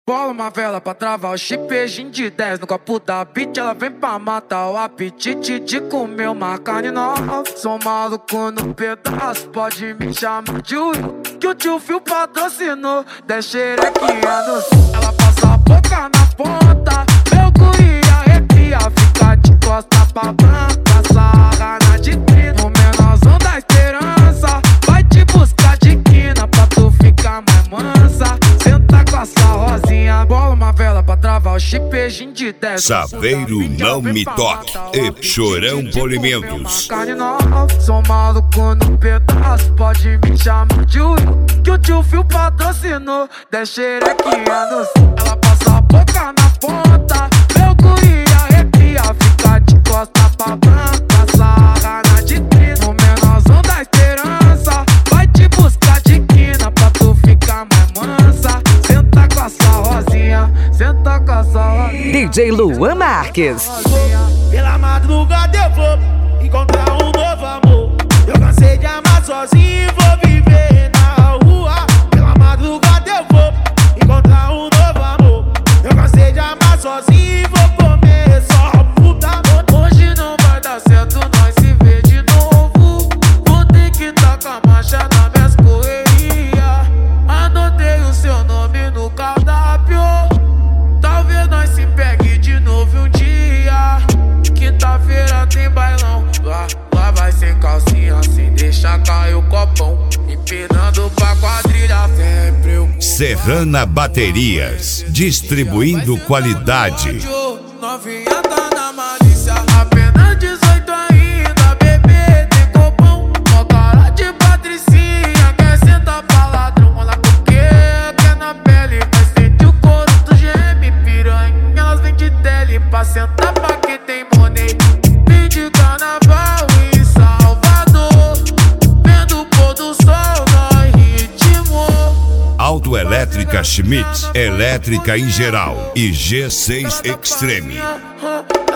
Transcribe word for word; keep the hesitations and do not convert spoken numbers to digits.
Bola uma vela pra travar o chipejinho de dez no copo da beat. Ela vem pra matar o apetite de comer uma carne nova. Sou maluco no pedaço, pode me chamar de Will, que o tio Phil patrocinou. dez xerequinha no sul. Ela passa a boca na ponta, meu guri arrepia, fica de costa pra branca, sarra na de trina. O menorzão da esperança vai te buscar de quina pra tu ficar mais mansa. Senta com essa rosinha, bola uma vela pra travar o chipejinho de dez. Saveiro Não Me Toque e Chorão Polimentos. Carne nova, sou maluco no pedaço, pode me chamar de Will, que o tio Phil patrocinou. dez xerequinha no sul. Ela passa a boca na ponta, meu guri arrepia, fica de costa pra branca, sarra na de trina. O menorzão da esperança vai te buscar de quina pra tu ficar mais mansa. Senta com essa rosinha, senta com essa rosinha. D J Luan Marques. Pela madrugada eu vou encontrar um novo amor. Eu cansei de amar sozinho e vou viver na rua. Pela madrugada eu vou encontrar um novo amor. Eu cansei de amar sozinho e vou comer só puta. Hoje não vai dar certo, nós se vê de novo. Vou ter que tacar marcha na minhas correrias. Anotei o seu nome no cardápio. Talvez nós se pegue de novo um dia. Quinta-feira tem bailão. Lá, lá vai sem calcinha, sem deixar cair o copão. Empinando pra quadrilha, sempre eu. Serrana Baterias, distribuindo qualidade. Novinha tá na malícia, apenas dezoito ainda, bebê tem copão. Mó cara de patricinha, quer sentar pra ladrão. Olha porque quer na pele, vai sentir o couro do geme. Piranha, elas vêm de tele pra sentar pra quem tem money. Vim de carnaval em Salvador, vendo o pôr do sol no ritmo. Autoelétrica Schmidt, elétrica em geral e G seis Extreme.